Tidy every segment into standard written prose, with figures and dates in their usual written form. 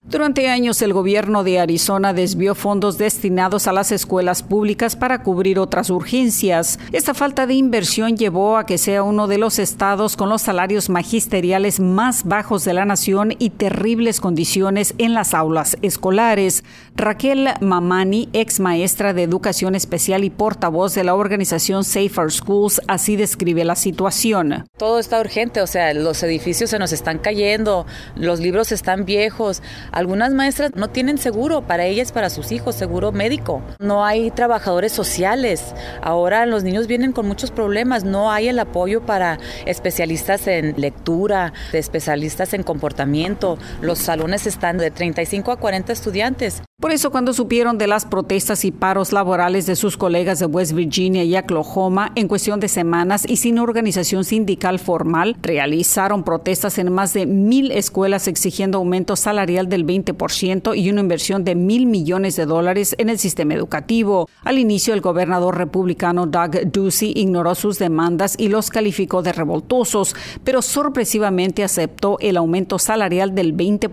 Durante años, el gobierno de Arizona desvió fondos destinados a las escuelas públicas para cubrir otras urgencias. Esta falta de inversión llevó a que sea uno de los estados con los salarios magisteriales más bajos de la nación y terribles condiciones en las aulas escolares. Raquel Mamani, ex maestra de educación especial y portavoz de la organización Safer Schools, así describe la situación. Todo está urgente, los edificios se nos están cayendo, los libros están viejos. Algunas maestras no tienen seguro para ellas, para sus hijos, seguro médico. No hay trabajadores sociales. Ahora los niños vienen con muchos problemas. No hay el apoyo para especialistas en lectura, de especialistas en comportamiento. Los salones están de 35 a 40 estudiantes. Por eso, cuando supieron de las protestas y paros laborales de sus colegas de West Virginia y Oklahoma, en cuestión de semanas y sin organización sindical formal, realizaron protestas en más de 1,000 escuelas exigiendo aumento salarial del 20% y una inversión de $1,000 millones en el sistema educativo. Al inicio, el gobernador republicano Doug Ducey ignoró sus demandas y los calificó de revoltosos, pero sorpresivamente aceptó el aumento salarial del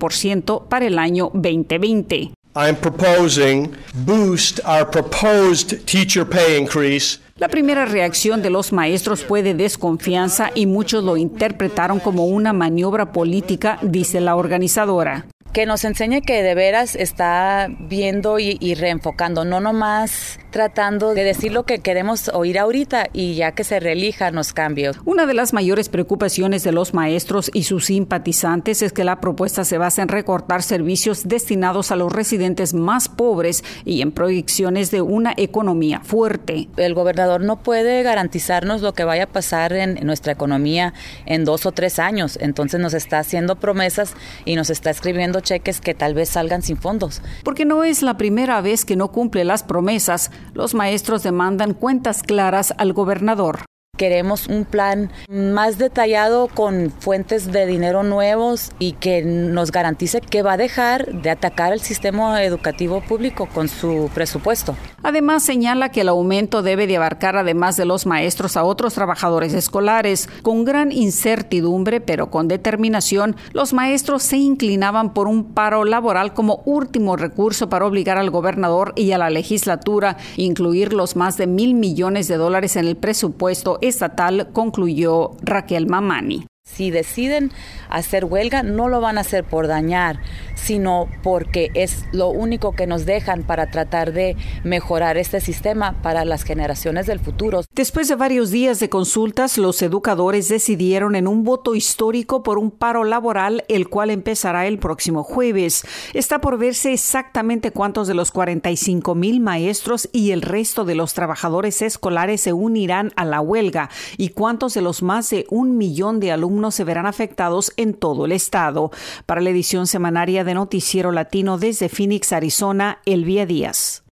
20% para el año 2020. I'm proposing boost our proposed teacher pay increase. La primera reacción de los maestros fue de desconfianza y muchos lo interpretaron como una maniobra política, dice la organizadora. Que nos enseñe que de veras está viendo y reenfocando, no nomás tratando de decir lo que queremos oír ahorita y ya que se reelija nos cambie. Una de las mayores preocupaciones de los maestros y sus simpatizantes es que la propuesta se basa en recortar servicios destinados a los residentes más pobres y en proyecciones de una economía fuerte. El gobernador no puede garantizarnos lo que vaya a pasar en nuestra economía en 2 o 3 años, entonces nos está haciendo promesas y nos está escribiendo cheques que tal vez salgan sin fondos. Porque no es la primera vez que no cumple las promesas. Los maestros demandan cuentas claras al gobernador. Queremos un plan más detallado con fuentes de dinero nuevos y que nos garantice que va a dejar de atacar el sistema educativo público con su presupuesto. Además, señala que el aumento debe de abarcar, además de los maestros, a otros trabajadores escolares. Con gran incertidumbre, pero con determinación, los maestros se inclinaban por un paro laboral como último recurso para obligar al gobernador y a la legislatura a incluir los más de $1,000 millones en el presupuesto estatal, concluyó Raquel Mamani. Si deciden hacer huelga, no lo van a hacer por dañar, sino porque es lo único que nos dejan para tratar de mejorar este sistema para las generaciones del futuro. Después de varios días de consultas, los educadores decidieron en un voto histórico por un paro laboral, el cual empezará el próximo jueves. Está por verse exactamente cuántos de los 45,000 maestros y el resto de los trabajadores escolares se unirán a la huelga y cuántos de los más de 1 millón de alumnos se verán afectados en todo el estado. Para la edición semanaria de Noticiero Latino desde Phoenix, Arizona, Elvia Díaz.